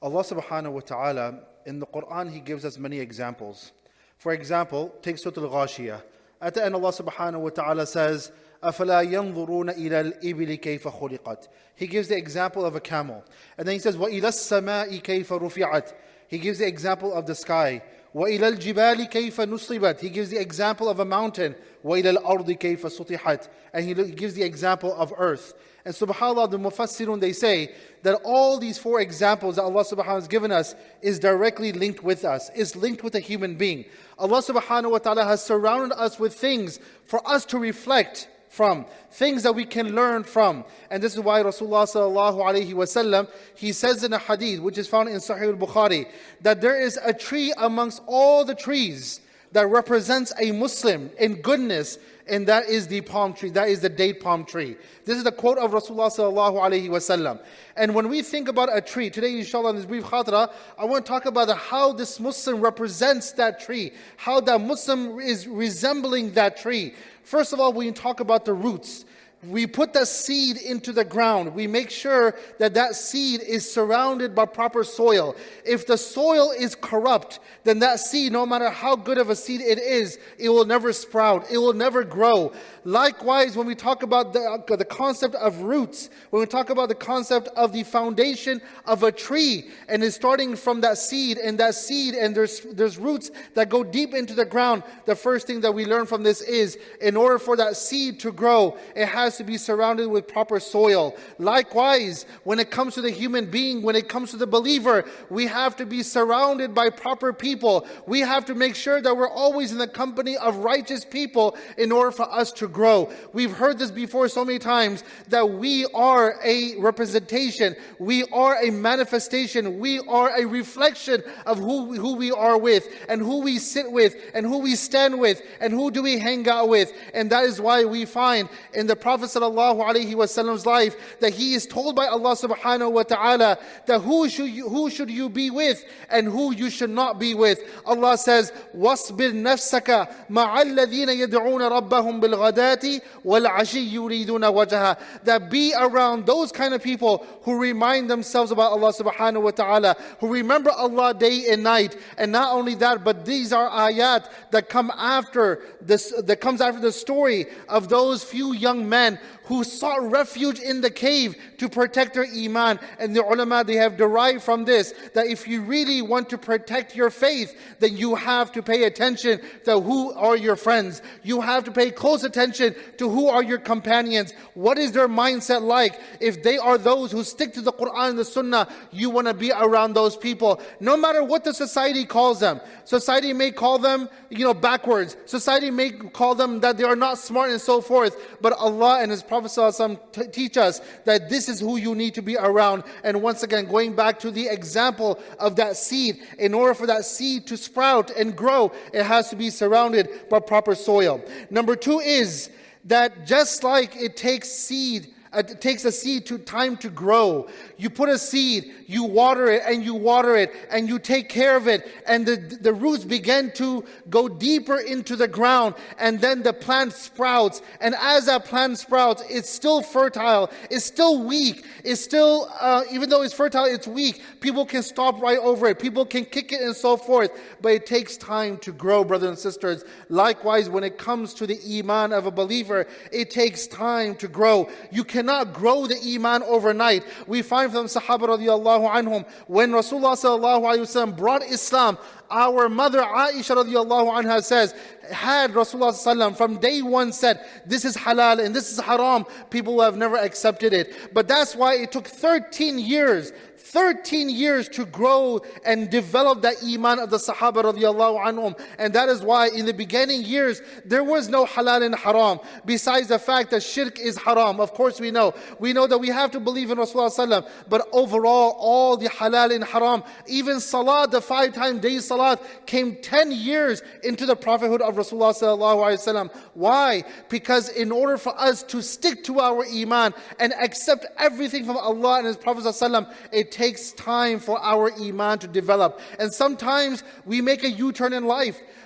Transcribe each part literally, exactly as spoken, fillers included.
Allah subhanahu wa ta'ala, in the Quran, He gives us many examples. For example, take Surah Al-Ghashiyah. At the end, Allah subhanahu wa ta'ala says, أَفَلَا يَنْظُرُونَ إِلَى الْإِبِلِ كَيْفَ خُلِقَتْ. He gives the example of a camel. And then He says, وَإِلَى السَّمَاءِ كَيْفَ رُفِعَتْ. He gives the example of the sky. وَإِلَى الْجِبَالِ كَيْفَ نُصِبَتْ. He gives the example of a mountain. وَإِلَى الْأَرْضِ كَيْفَ سُطِحَتْ. And He gives the example of earth. And subhanAllah, the Mufassirun, they say that all these four examples that Allah subhanahu wa ta'ala has given us is directly linked with us, is linked with a human being. Allah subhanahu wa ta'ala has surrounded us with things for us to reflect from, things that we can learn from. And this is why Rasulullah sallallahu alayhi wa sallam, he says in a hadith, which is found in Sahih al-Bukhari, that there is a tree amongst all the trees that represents a Muslim in goodness, and that is the palm tree, that is the date palm tree. This is the quote of Rasulullah sallallahu alayhi wa sallam. And when we think about a tree, today inshallah in this brief khatira, I want to talk about how this Muslim represents that tree, how that Muslim is resembling that tree. First of all, we talk about the roots. We put the seed into the ground. We make sure that that seed is surrounded by proper soil. If the soil is corrupt, then that seed, no matter how good of a seed it is, it will never sprout. It will never grow. Likewise, when we talk about the, the concept of roots, when we talk about the concept of the foundation of a tree, and it's starting from that seed, and that seed, and there's, there's roots that go deep into the ground, the first thing that we learn from this is, in order for that seed to grow, it has to be surrounded with proper soil. Likewise, when it comes to the human being, when it comes to the believer, we have to be surrounded by proper people. We have to make sure that we're always in the company of righteous people in order for us to grow. We've heard this before so many times, that we are a representation, we are a manifestation, we are a reflection of who, who we are with, and who we sit with, and who we stand with, and who do we hang out with. And that is why we find in the Prophet sallallahu alaihi wasallam's life that he is told by Allah subhanahu wa ta'ala that who should you, who should you be with and who you should not be with. Allah says, وَاصْبِرْ نَفْسَكَ مَعَ الَّذِينَ يَدْعُونَ رَبَّهُمْ بِالْغَدَاةِ وَالْعَشِيِّ يُرِيدُونَ وَجْهَهُ. That be around those kind of people who remind themselves about Allah subhanahu wa ta'ala, who remember Allah day and night. And not only that, but these are ayat that come after this, that comes after the story of those few young men who sought refuge in the cave to protect their iman. And the ulama, they have derived from this that if you really want to protect your faith, then you have to pay attention to who are your friends. You have to pay close attention to who are your companions. What is their mindset like? If they are those who stick to the Quran and the Sunnah, you want to be around those people. No matter what the society calls them. Society may call them, you know, backwards. Society may call them that they are not smart and so forth. But Allah and His Prophet ﷺ teach us that this is who you need to be around. And once again, going back to the example of that seed, in order for that seed to sprout and grow, it has to be surrounded by proper soil. Number two is that just like it takes seed, it takes a seed to time to grow. You put a seed, you water it and you water it and you take care of it, and the, the roots begin to go deeper into the ground, and then the plant sprouts. And as that plant sprouts, it's still fertile, it's still weak, it's still, uh, even though it's fertile, it's weak. People can stop right over it, people can kick it and so forth, but it takes time to grow, brothers and sisters. Likewise, when it comes to the iman of a believer, it takes time to grow. You can cannot grow the iman overnight. We find from Sahaba radiallahu anhum, when Rasulullah sallallahu alayhi wa sallam brought Islam, our mother Aisha radiallahu anha says, had Rasulullah sallallahu from day one said, this is halal and this is haram, people have never accepted it. But that's why it took thirteen years, thirteen years to grow and develop that iman of the Sahaba radiallahu anhum. And that is why in the beginning years, there was no halal and haram. Besides the fact that shirk is haram. Of course we know. We know that we have to believe in Rasulullah sallallahu. But overall, all the halal and haram, even salat, the five times day salat, came ten years into the prophethood of Rasulullah sallallahu alaihi wasallam. Why? Because in order for us to stick to our iman and accept everything from Allah and His Prophet sallallahu alaihi wasallam, it takes time for our iman to develop. And sometimes we make a U-turn in life.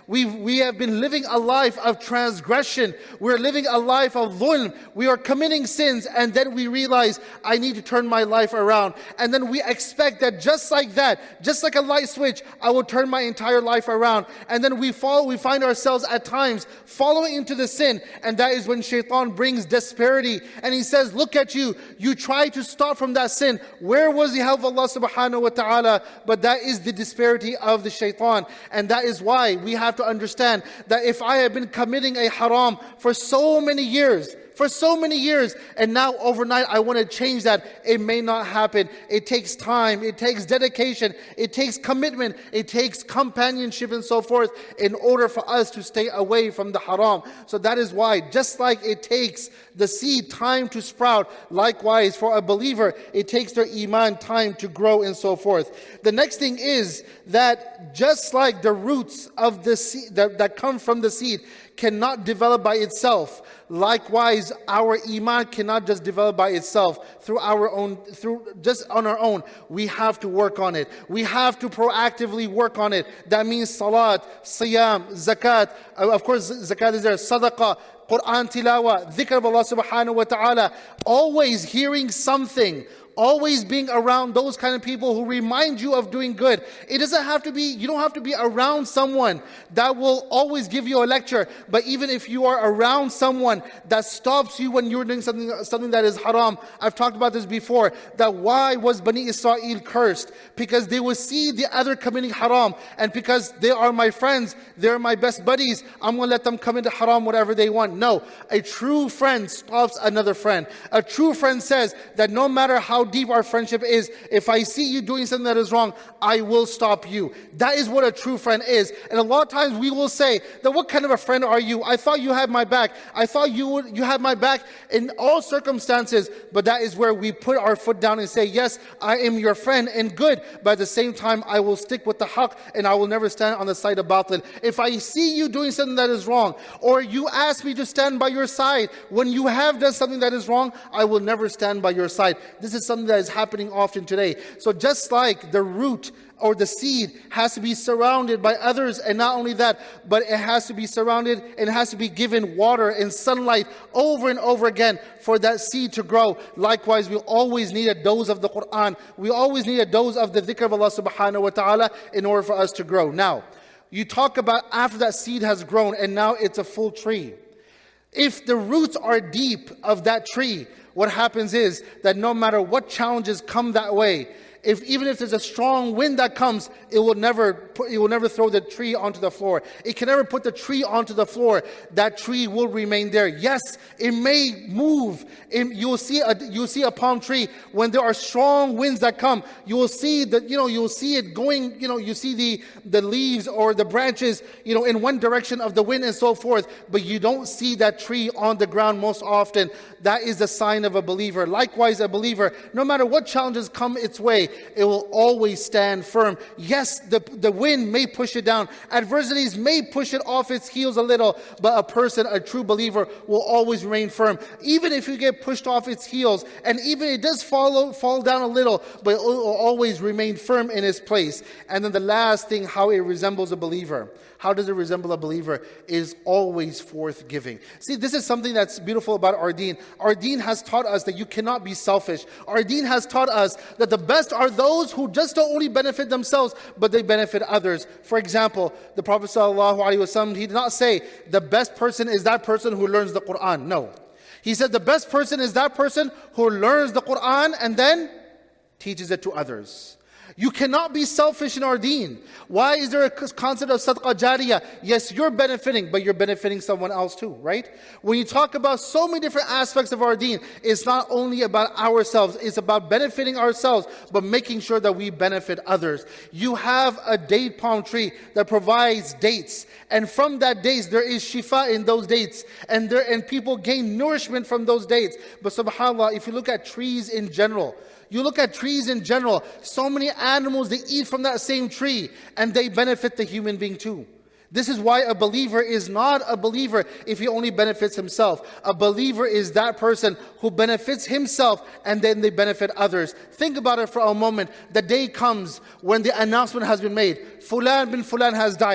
We've, we have been living a life of transgression. We're living a life of dhulm. We are committing sins, and then we realize, I need to turn my life around. And then we expect that just like that, just like a light switch, I will turn my entire life around. And then we fall, we find ourselves at times following into the sin, and that is when shaitan brings disparity. And he says, look at you, you try to stop from that sin. Where was the help of Allah subhanahu wa ta'ala? But that is the disparity of the shaitan. And that is why we have to understand that if I have been committing a haram for so many years, for so many years, and now overnight I want to change that, it may not happen. It takes time, it takes dedication, it takes commitment, it takes companionship and so forth in order for us to stay away from the haram. So that is why, just like it takes the seed time to sprout, likewise for a believer, it takes their iman time to grow and so forth. The next thing is that just like the roots of the seed that, that come from the seed cannot develop by itself, likewise our iman cannot just develop by itself through our own, through just on our own. We have to work on it. We have to proactively work on it. That means salat, siyam, zakat. Of course, zakat is there, sadaqah, Quran tilawa, dhikr of Allah subhanahu wa ta'ala. Always hearing something, always being around those kind of people who remind you of doing good. It doesn't have to be, you don't have to be around someone that will always give you a lecture. But even if you are around someone that stops you when you're doing something, something that is haram. I've talked about this before, that why was Bani Israel cursed? Because they would see the other committing haram, and because they are my friends, they're my best buddies, I'm going to let them come into haram whatever they want. No, a true friend stops another friend. A true friend says that no matter how deep our friendship is, if I see you doing something that is wrong, I will stop you. That is what a true friend is. And a lot of times we will say that, what kind of a friend are you? I thought you had my back. I thought you would, you had my back in all circumstances. But that is where we put our foot down and say, yes, I am your friend and good, but at the same time I will stick with the haqq and I will never stand on the side of batil. If I see you doing something that is wrong, or you ask me to stand by your side when you have done something that is wrong, I will never stand by your side. This is something that is happening often today. So just like the root or the seed has to be surrounded by others, and not only that, but it has to be surrounded and it has to be given water and sunlight over and over again for that seed to grow. Likewise, we always need a dose of the Quran. We always need a dose of the dhikr of Allah subhanahu wa ta'ala in order for us to grow. Now, you talk about after that seed has grown and now it's a full tree. If the roots are deep of that tree, what happens is that no matter what challenges come that way, if even if there's a strong wind that comes, it will never put, it will never throw the tree onto the floor. It can never put the tree onto the floor. That tree will remain there. Yes, it may move. It, you will see a you will see a palm tree when there are strong winds that come. You will see that you know you will see it going. You know you see the the leaves or the branches you know in one direction of the wind and so forth. But you don't see that tree on the ground most often. That is the sign of a believer. Likewise, a believer, no matter what challenges come its way, it will always stand firm. Yes, the, the wind may push it down. Adversities may push it off its heels a little, but a person, a true believer, will always remain firm. Even if you get pushed off its heels, and even it does fall, fall down a little, but it will always remain firm in its place. And then the last thing, how it resembles a believer. How does it resemble a believer? Is always forth-giving. See, this is something that's beautiful about our deen. Our deen has taught us that you cannot be selfish. Our deen has taught us that the best are those who just don't only benefit themselves, but they benefit others. For example, the Prophet ﷺ, he did not say, the best person is that person who learns the Quran. No. He said, the best person is that person who learns the Quran and then teaches it to others. You cannot be selfish in our deen. Why is there a concept of sadaqah jariyah? Yes, you're benefiting, but you're benefiting someone else too, right? When you talk about so many different aspects of our deen, it's not only about ourselves, it's about benefiting ourselves, but making sure that we benefit others. You have a date palm tree that provides dates, and from that dates, there is shifa in those dates, and there and people gain nourishment from those dates. But subhanAllah, if you look at trees in general, You look at trees in general, so many animals, they eat from that same tree, and they benefit the human being too. This is why a believer is not a believer if he only benefits himself. A believer is that person who benefits himself and then they benefit others. Think about it for a moment. The day comes when the announcement has been made. Fulan bin Fulan has died.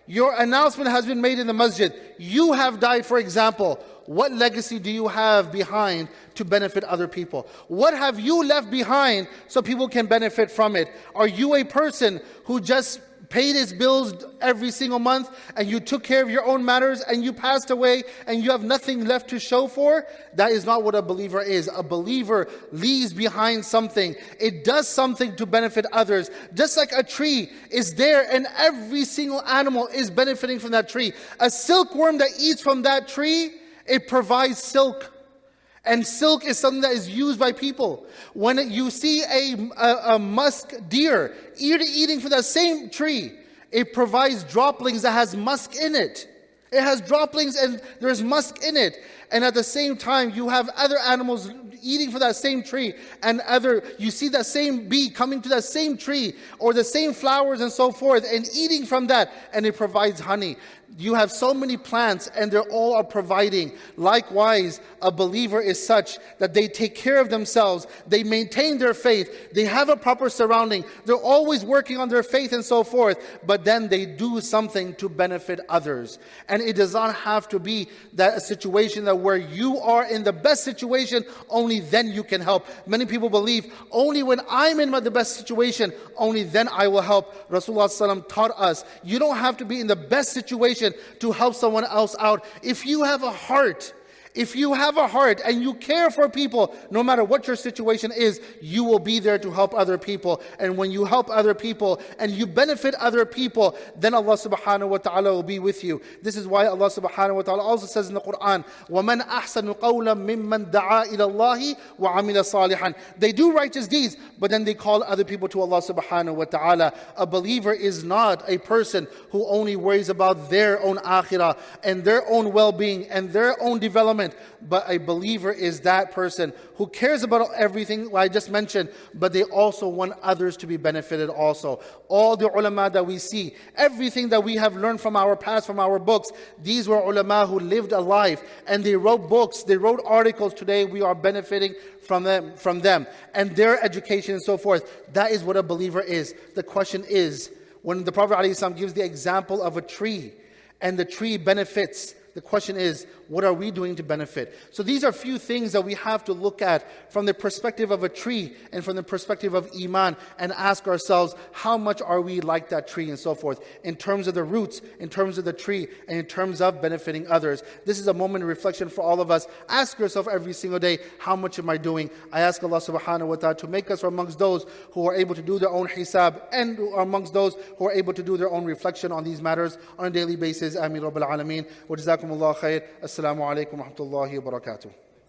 Your announcement has been made in the masjid. You have died, for example. What legacy do you have behind to benefit other people? What have you left behind so people can benefit from it? Are you a person who just paid his bills every single month and you took care of your own matters and you passed away and you have nothing left to show for? That is not what a believer is. A believer leaves behind something. It does something to benefit others. Just like a tree is there and every single animal is benefiting from that tree. A silkworm that eats from that tree, it provides silk. And silk is something that is used by people. When you see a, a, a musk deer eat, eating from that same tree, it provides droppings that has musk in it. It has droppings and there's musk in it. And at the same time, you have other animals eating from that same tree, and other, you see that same bee coming to that same tree, or the same flowers and so forth, and eating from that, and it provides honey. You have so many plants and they're all are providing. Likewise, a believer is such that they take care of themselves, they maintain their faith, they have a proper surrounding, they're always working on their faith and so forth, but then they do something to benefit others. And it does not have to be that a situation that where you are in the best situation, only then you can help. Many people believe, only when I'm in the best situation, only then I will help. Rasulullah sallallahu alaihi wasallam taught us, you don't have to be in the best situation to help someone else out. If you have a heart, if you have a heart and you care for people, no matter what your situation is, you will be there to help other people. And when you help other people and you benefit other people, then Allah subhanahu wa ta'ala will be with you. This is why Allah subhanahu wa ta'ala also says in the Quran, وَمَنْ أَحْسَنُ قَوْلًا مِمَّنْ دَعَا إِلَى اللَّهِ وَعَمِلَ صَالِحًا. They do righteous deeds, but then they call other people to Allah subhanahu wa ta'ala. A believer is not a person who only worries about their own akhirah and their own well-being and their own development. But a believer is that person who cares about everything I just mentioned, but they also want others to be benefited also. All the ulama that we see, everything that we have learned from our past, from our books, these were ulama who lived a life and they wrote books, they wrote articles. Today we are benefiting from them, from them and their education and so forth. That is what a believer is. The question is, when the Prophet ﷺ gives the example of a tree and the tree benefits, the question is, what are we doing to benefit? So these are few things that we have to look at from the perspective of a tree and from the perspective of Iman, and ask ourselves, how much are we like that tree and so forth, in terms of the roots, in terms of the tree, and in terms of benefiting others. This is a moment of reflection for all of us. Ask yourself every single day, how much am I doing? I ask Allah subhanahu wa ta'ala to make us amongst those who are able to do their own hisab, and amongst those who are able to do their own reflection on these matters on a daily basis. Ameen Rabbil Alameen. Wa jazakumullah khair. Assalamu alaikum wa rahmatullahi wa barakatuh.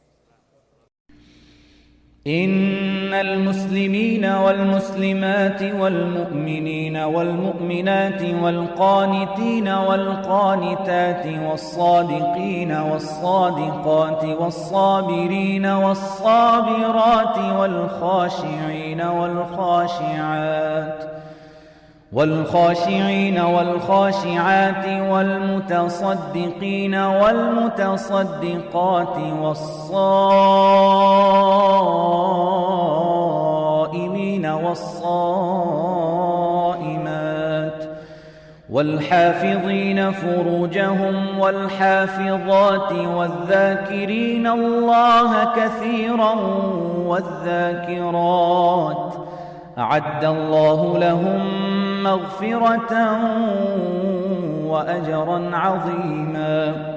إن المسلمين والمسلمات والمؤمنين والمؤمنات والقانتين والقانتات والصادقين والصادقات والصابرين والصابرات والخاشعين والخاشعات والخاشعين والخاشعات والمتصدقين والمتصدقات والصائمين والصائمات والحافظين فروجهم والحافظات والذاكرين الله كثيرا والذاكرات أعد الله لهم مغفرة وأجرا عظيما.